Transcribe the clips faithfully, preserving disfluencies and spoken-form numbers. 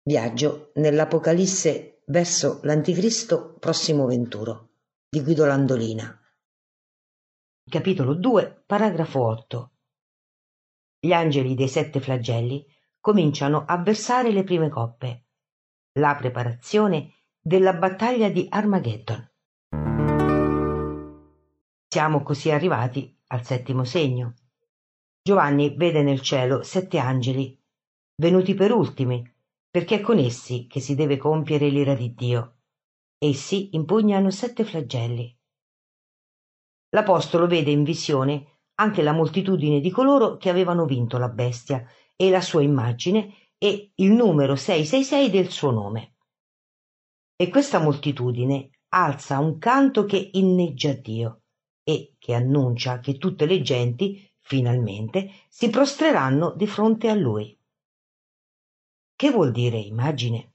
Viaggio nell'Apocalisse verso l'Anticristo prossimo venturo di Guido Landolina. Capitolo due, paragrafo otto. Gli angeli dei sette flagelli cominciano a versare le prime coppe. La preparazione della battaglia di Armageddon. Siamo così arrivati al settimo segno. Giovanni vede nel cielo sette angeli, venuti per ultimi, perché è con essi che si deve compiere l'ira di Dio. Essi impugnano sette flagelli. L'Apostolo vede in visione anche la moltitudine di coloro che avevano vinto la bestia e la sua immagine e il numero seicentosessantasei del suo nome. E questa moltitudine alza un canto che inneggia Dio e che annuncia che tutte le genti, finalmente, si prostreranno di fronte a Lui. Che vuol dire immagine?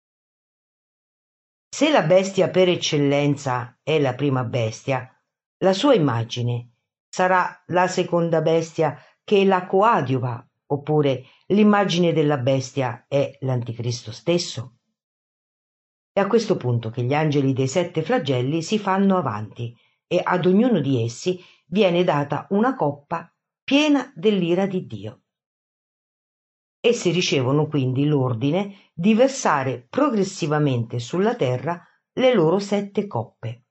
Se la bestia per eccellenza è la prima bestia, la sua immagine sarà la seconda bestia che la coadiuva, oppure l'immagine della bestia è l'Anticristo stesso? È a questo punto che gli angeli dei sette flagelli si fanno avanti e ad ognuno di essi viene data una coppa piena dell'ira di Dio. Essi ricevono quindi l'ordine di versare progressivamente sulla terra le loro sette coppe.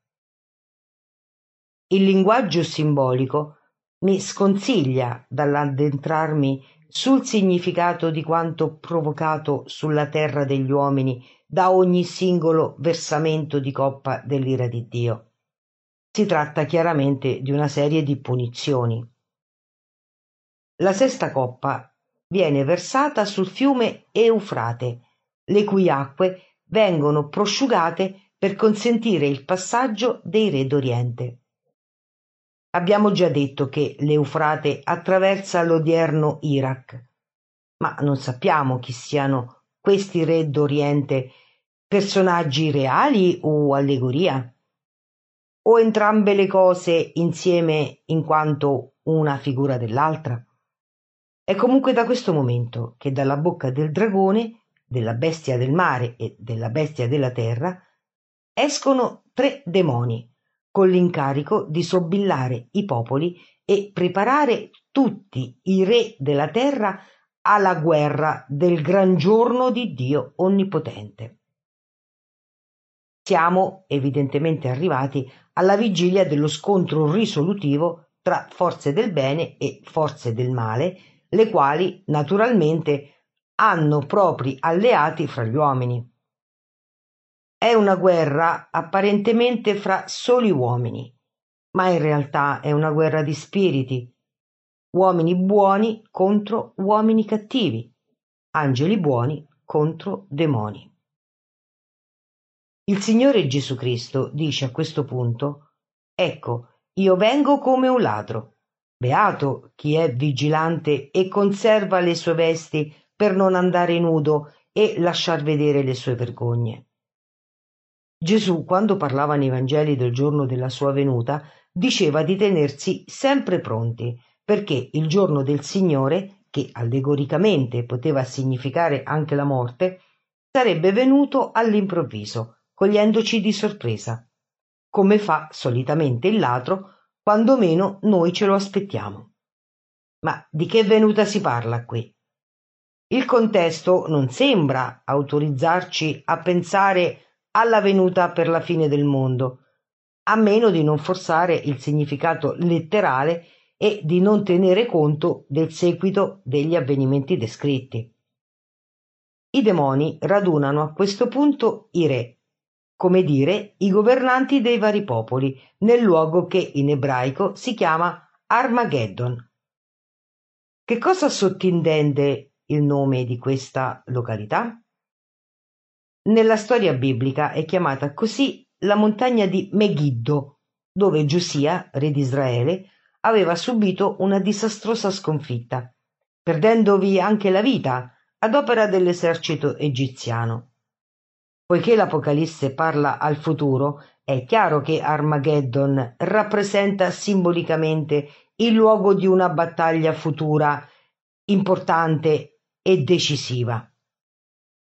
Il linguaggio simbolico mi sconsiglia dall'addentrarmi sul significato di quanto provocato sulla terra degli uomini da ogni singolo versamento di coppa dell'ira di Dio. Si tratta chiaramente di una serie di punizioni. La sesta coppa viene versata sul fiume Eufrate, le cui acque vengono prosciugate per consentire il passaggio dei re d'Oriente. Abbiamo già detto che l'Eufrate attraversa l'odierno Iraq, ma non sappiamo chi siano questi re d'Oriente, personaggi reali o allegoria? O entrambe le cose insieme in quanto una figura dell'altra? È comunque da questo momento che dalla bocca del dragone, della bestia del mare e della bestia della terra escono tre demoni con l'incarico di sobillare i popoli e preparare tutti i re della terra alla guerra del gran giorno di Dio Onnipotente. Siamo evidentemente arrivati alla vigilia dello scontro risolutivo tra forze del bene e forze del male, le quali naturalmente hanno propri alleati fra gli uomini. È una guerra apparentemente fra soli uomini, ma in realtà è una guerra di spiriti, uomini buoni contro uomini cattivi, angeli buoni contro demoni. Il Signore Gesù Cristo dice a questo punto: «Ecco, io vengo come un ladro. Beato chi è vigilante e conserva le sue vesti per non andare nudo e lasciar vedere le sue vergogne». Gesù, quando parlava nei Vangeli del giorno della sua venuta, diceva di tenersi sempre pronti, perché il giorno del Signore, che allegoricamente poteva significare anche la morte, sarebbe venuto all'improvviso, cogliendoci di sorpresa, come fa solitamente il ladro quando meno noi ce lo aspettiamo. Ma di che venuta si parla qui? Il contesto non sembra autorizzarci a pensare alla venuta per la fine del mondo, a meno di non forzare il significato letterale e di non tenere conto del seguito degli avvenimenti descritti. I demoni radunano a questo punto i re, come dire i governanti dei vari popoli, nel luogo che in ebraico si chiama Armageddon. Che cosa sottintende il nome di questa località? Nella storia biblica è chiamata così la montagna di Megiddo, dove Giosia, re di Israele, aveva subito una disastrosa sconfitta, perdendovi anche la vita ad opera dell'esercito egiziano. Poiché l'Apocalisse parla al futuro, è chiaro che Armageddon rappresenta simbolicamente il luogo di una battaglia futura importante e decisiva.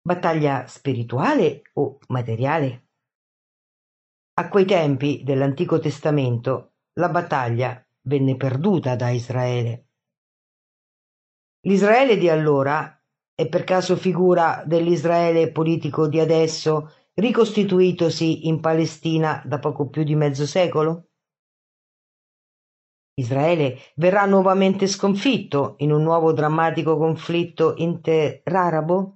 Battaglia spirituale o materiale? A quei tempi dell'Antico Testamento la battaglia venne perduta da Israele. L'Israele di allora è per caso figura dell'Israele politico di adesso, ricostituitosi in Palestina da poco più di mezzo secolo? Israele verrà nuovamente sconfitto in un nuovo drammatico conflitto interarabo?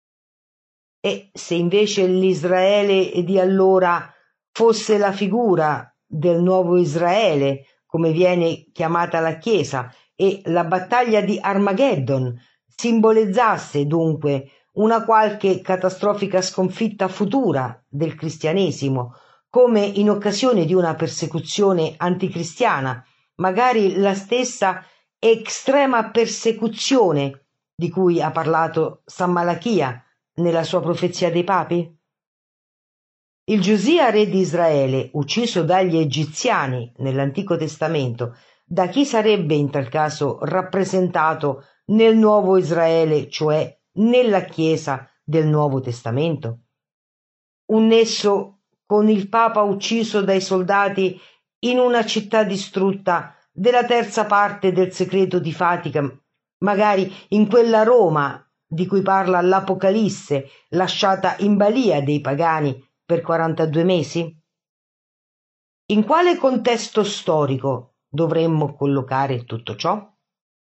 E se invece l'Israele di allora fosse la figura del nuovo Israele, come viene chiamata la Chiesa, e la battaglia di Armageddon simboleggiasse dunque una qualche catastrofica sconfitta futura del cristianesimo, come in occasione di una persecuzione anticristiana, magari la stessa estrema persecuzione di cui ha parlato San Malachia nella sua profezia dei papi? Il Giosia, re di Israele, ucciso dagli egiziani nell'Antico Testamento, da chi sarebbe in tal caso rappresentato nel nuovo Israele, cioè nella Chiesa del Nuovo Testamento? Un nesso con il Papa ucciso dai soldati in una città distrutta della terza parte del segreto di Fatica, magari in quella Roma di cui parla l'Apocalisse, lasciata in balia dei pagani per quarantadue mesi? In quale contesto storico dovremmo collocare tutto ciò?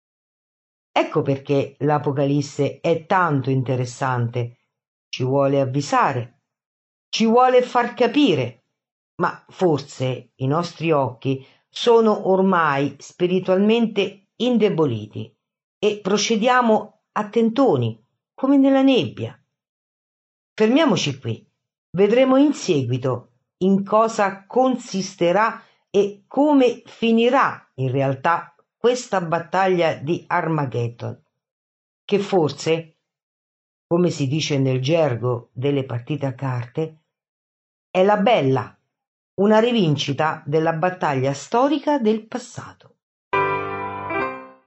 Ecco perché l'Apocalisse è tanto interessante. Ci vuole avvisare, ci vuole far capire, ma forse i nostri occhi sono ormai spiritualmente indeboliti e procediamo a tentoni, come nella nebbia. Fermiamoci qui, vedremo in seguito in cosa consisterà e come finirà in realtà questa battaglia di Armageddon, che forse, come si dice nel gergo delle partite a carte, è la bella, una rivincita della battaglia storica del passato.